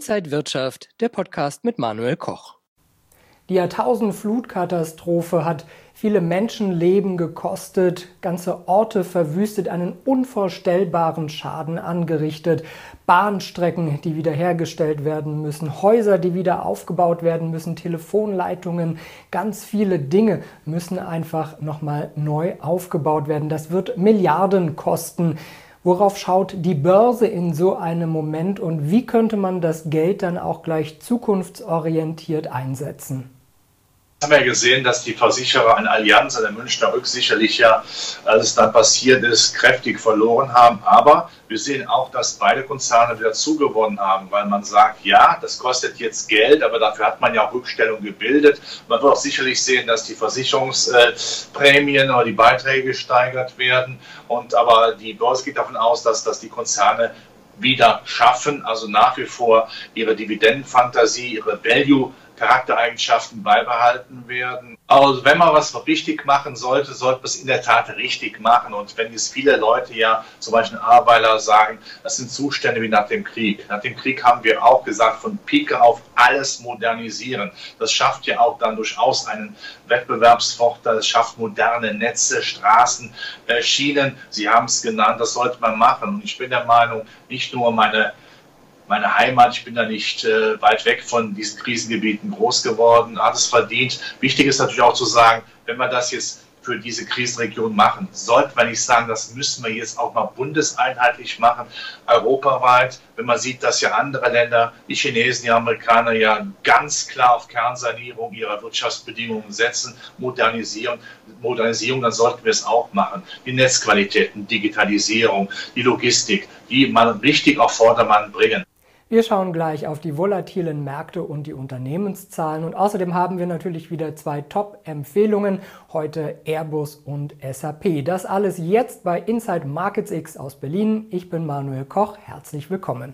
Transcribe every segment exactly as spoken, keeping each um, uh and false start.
Inside Wirtschaft, der Podcast mit Manuel Koch. Die Jahrtausend-Flutkatastrophe hat viele Menschenleben gekostet, ganze Orte verwüstet, einen unvorstellbaren Schaden angerichtet, Bahnstrecken, die wiederhergestellt werden müssen, Häuser, die wieder aufgebaut werden müssen, Telefonleitungen, ganz viele Dinge müssen einfach nochmal neu aufgebaut werden. Das wird Milliarden kosten. Worauf schaut die Börse in so einem Moment und wie könnte man das Geld dann auch gleich zukunftsorientiert einsetzen? Wir haben ja gesehen, dass die Versicherer eine Allianz an der Münchner Rück sicherlich ja, als es dann passiert ist, kräftig verloren haben. Aber wir sehen auch, dass beide Konzerne wieder zugewonnen haben, weil man sagt, ja, das kostet jetzt Geld, aber dafür hat man ja auch Rückstellung gebildet. Man wird auch sicherlich sehen, dass die Versicherungsprämien oder die Beiträge gesteigert werden. Und aber die Börse geht davon aus, dass, dass die Konzerne wieder schaffen, also nach wie vor ihre Dividendenfantasie, ihre Value Charaktereigenschaften beibehalten werden. Also wenn man was richtig machen sollte, sollte man es in der Tat richtig machen. Und wenn jetzt viele Leute ja, zum Beispiel Arbeiter sagen, das sind Zustände wie nach dem Krieg. Nach dem Krieg haben wir auch gesagt, von Pike auf alles modernisieren. Das schafft ja auch dann durchaus einen Wettbewerbsvorteil. Das schafft moderne Netze, Straßen, äh, Schienen. Sie haben es genannt, das sollte man machen. Und ich bin der Meinung, nicht nur meine Meine Heimat, ich bin da nicht äh, weit weg von diesen Krisengebieten groß geworden, hat es verdient. Wichtig ist natürlich auch zu sagen, wenn wir das jetzt für diese Krisenregion machen, sollten wir nicht sagen, das müssen wir jetzt auch mal bundeseinheitlich machen, europaweit. Wenn man sieht, dass ja andere Länder, die Chinesen, die Amerikaner ja ganz klar auf Kernsanierung ihrer Wirtschaftsbedingungen setzen, Modernisierung, Modernisierung, dann sollten wir es auch machen. Die Netzqualitäten, Digitalisierung, die Logistik, die man richtig auf Vordermann bringen. Wir schauen gleich auf die volatilen Märkte und die Unternehmenszahlen und außerdem haben wir natürlich wieder zwei Top-Empfehlungen, heute Airbus und S A P. Das alles jetzt bei Inside Markets X aus Berlin. Ich bin Manuel Koch, herzlich willkommen.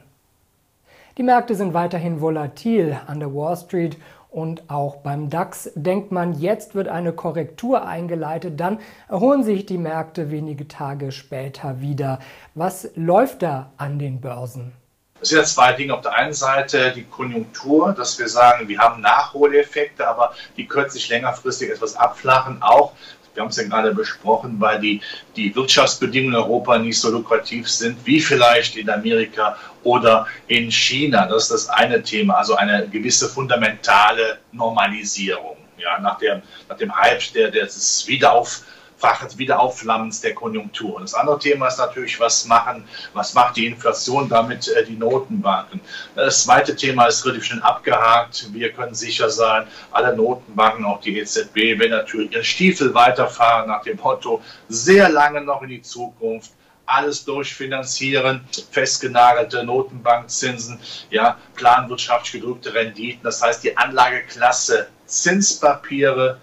Die Märkte sind weiterhin volatil an der Wall Street und auch beim DAX. Denkt man, jetzt wird eine Korrektur eingeleitet, dann erholen sich die Märkte wenige Tage später wieder. Was läuft da an den Börsen? Es sind ja zwei Dinge. Auf der einen Seite die Konjunktur, dass wir sagen, wir haben Nachholeffekte, aber die können sich längerfristig etwas abflachen. Auch, wir haben es ja gerade besprochen, weil die, die Wirtschaftsbedingungen in Europa nicht so lukrativ sind, wie vielleicht in Amerika oder in China. Das ist das eine Thema, also eine gewisse fundamentale Normalisierung. Ja, nach, der, nach dem Hype, der, der des Wiederauf Wiederaufflammens der Konjunktur. Und das andere Thema ist natürlich, was machen, was macht die Inflation, damit äh, die Notenbanken. Das zweite Thema ist relativ schnell abgehakt. Wir können sicher sein, alle Notenbanken, auch die E Z B, werden natürlich ihren Stiefel weiterfahren nach dem Motto, sehr lange noch in die Zukunft, alles durchfinanzieren, festgenagelte Notenbankzinsen, ja, planwirtschaftlich gedrückte Renditen. Das heißt, die Anlageklasse Zinspapiere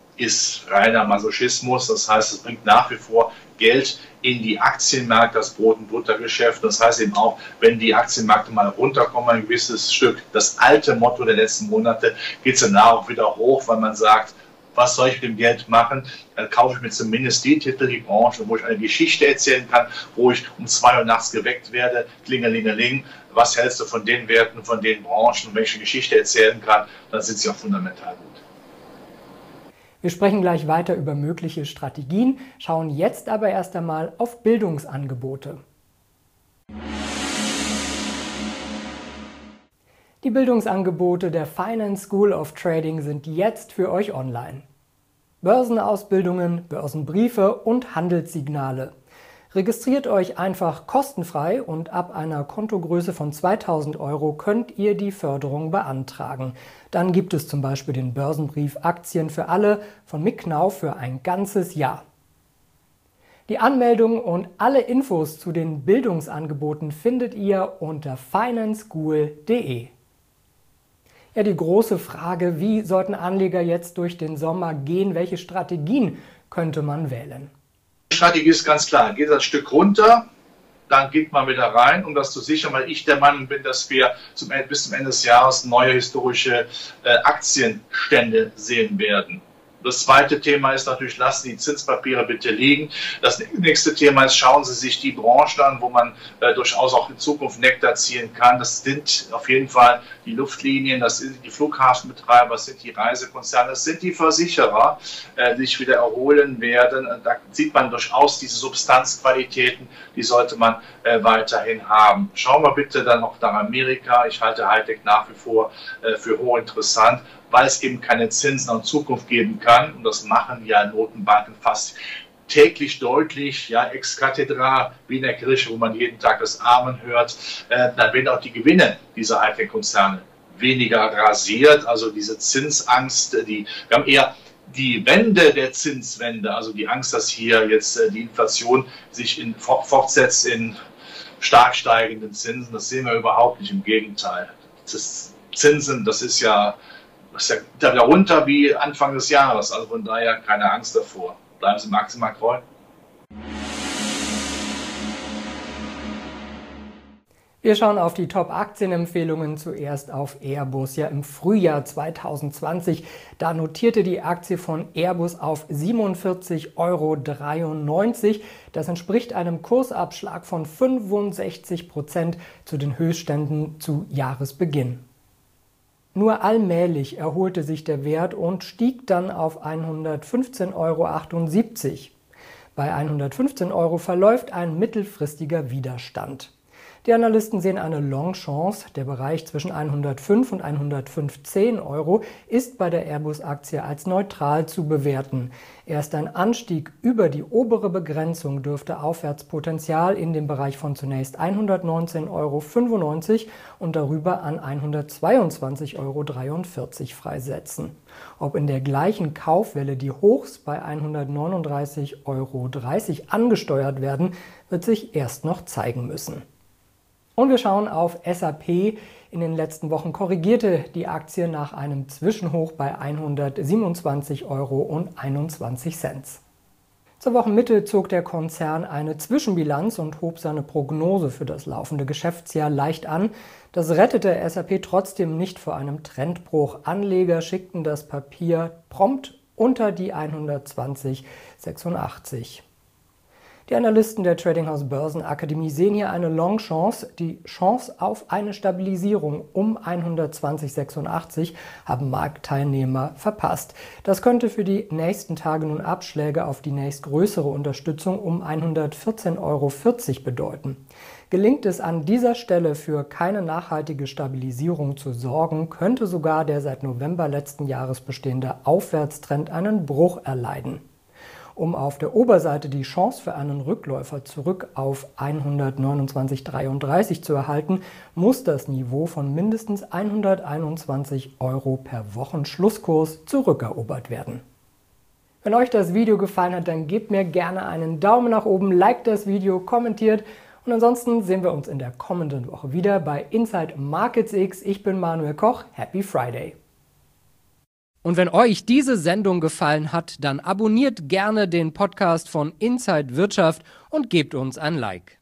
ist reiner Masochismus. Das heißt, es bringt nach wie vor Geld in die Aktienmärkte, das Brot- und Buttergeschäft. Das heißt eben auch, wenn die Aktienmärkte mal runterkommen, ein gewisses Stück, das alte Motto der letzten Monate, geht es dann auch wieder hoch, weil man sagt, was soll ich mit dem Geld machen? Dann kaufe ich mir zumindest die Titel, die Branche, wo ich eine Geschichte erzählen kann, wo ich um zwei Uhr nachts geweckt werde, klingelingeling. Was hältst du von den Werten, von den Branchen? Und wenn ich eine Geschichte erzählen kann, dann sind sie auch fundamental gut. Wir sprechen gleich weiter über mögliche Strategien, schauen jetzt aber erst einmal auf Bildungsangebote. Die Bildungsangebote der Finance School of Trading sind jetzt für euch online. Börsenausbildungen, Börsenbriefe und Handelssignale. Registriert euch einfach kostenfrei und ab einer Kontogröße von zweitausend Euro könnt ihr die Förderung beantragen. Dann gibt es zum Beispiel den Börsenbrief Aktien für alle von Micknau für ein ganzes Jahr. Die Anmeldung und alle Infos zu den Bildungsangeboten findet ihr unter finance school punkt de. Ja, die große Frage, wie sollten Anleger jetzt durch den Sommer gehen? Welche Strategien könnte man wählen? Die Strategie ist ganz klar. Geht ein Stück runter, dann geht man wieder rein, um das zu sichern, weil ich der Meinung bin, dass wir zum, bis zum Ende des Jahres neue historische äh, Aktienstände sehen werden. Das zweite Thema ist natürlich, lassen Sie die Zinspapiere bitte liegen. Das nächste Thema ist, schauen Sie sich die Branchen an, wo man äh, durchaus auch in Zukunft Nektar ziehen kann. Das sind auf jeden Fall die Luftlinien, das sind die Flughafenbetreiber, das sind die Reisekonzerne, das sind die Versicherer, äh, die sich wieder erholen werden. Da sieht man durchaus diese Substanzqualitäten, die sollte man äh, weiterhin haben. Schauen wir bitte dann noch nach Amerika. Ich halte Hightech nach wie vor äh, für hochinteressant, weil es eben keine Zinsen in Zukunft geben kann. Und das machen ja Notenbanken fast täglich deutlich, ja, ex cathedra, wie in der Kirche, wo man jeden Tag das Amen hört. Äh, dann werden auch die Gewinne dieser Hightech-Konzerne weniger rasiert. Also diese Zinsangst, die, wir haben eher die Wende der Zinswende, also die Angst, dass hier jetzt äh, die Inflation sich in, fortsetzt in stark steigenden Zinsen. Das sehen wir überhaupt nicht, im Gegenteil. Das Zinsen, das ist ja Das ist ja wieder runter wie Anfang des Jahres, also von daher keine Angst davor. Bleiben Sie im Aktienmarkt treu. Wir schauen auf die Top-Aktienempfehlungen, zuerst auf Airbus. Ja, im Frühjahr zweitausendzwanzig, da notierte die Aktie von Airbus auf siebenundvierzig Euro dreiundneunzig. Das entspricht einem Kursabschlag von fünfundsechzig Prozent zu den Höchstständen zu Jahresbeginn. Nur allmählich erholte sich der Wert und stieg dann auf hundertfünfzehn Euro achtundsiebzig. Bei hundertfünfzehn Euro verläuft ein mittelfristiger Widerstand. Die Analysten sehen eine Long-Chance. Der Bereich zwischen hundertfünf und hundertfünfzehn Euro ist bei der Airbus-Aktie als neutral zu bewerten. Erst ein Anstieg über die obere Begrenzung dürfte Aufwärtspotenzial in dem Bereich von zunächst hundertneunzehn Euro fünfundneunzig und darüber an hundertzweiundzwanzig Euro dreiundvierzig freisetzen. Ob in der gleichen Kaufwelle die Hochs bei hundertneununddreißig Euro dreißig angesteuert werden, wird sich erst noch zeigen müssen. Und wir schauen auf S A P. In den letzten Wochen korrigierte die Aktie nach einem Zwischenhoch bei hundertsiebenundzwanzig Euro einundzwanzig. Zur Wochenmitte zog der Konzern eine Zwischenbilanz und hob seine Prognose für das laufende Geschäftsjahr leicht an. Das rettete S A P trotzdem nicht vor einem Trendbruch. Anleger schickten das Papier prompt unter die hundertzwanzig Komma sechsundachtzig. Die Analysten der Tradinghouse Börsenakademie sehen hier eine Long-Chance. Die Chance auf eine Stabilisierung um hundertzwanzig Komma sechsundachtzig haben Marktteilnehmer verpasst. Das könnte für die nächsten Tage nun Abschläge auf die nächstgrößere Unterstützung um hundertvierzehn Euro vierzig bedeuten. Gelingt es an dieser Stelle für keine nachhaltige Stabilisierung zu sorgen, könnte sogar der seit November letzten Jahres bestehende Aufwärtstrend einen Bruch erleiden. Um auf der Oberseite die Chance für einen Rückläufer zurück auf hundertneunundzwanzig Euro dreiunddreißig zu erhalten, muss das Niveau von mindestens hunderteinundzwanzig Euro per Wochenschlusskurs zurückerobert werden. Wenn euch das Video gefallen hat, dann gebt mir gerne einen Daumen nach oben, liked das Video, kommentiert und ansonsten sehen wir uns in der kommenden Woche wieder bei Inside Markets X. Ich bin Manuel Koch, Happy Friday! Und wenn euch diese Sendung gefallen hat, dann abonniert gerne den Podcast von Inside Wirtschaft und gebt uns ein Like.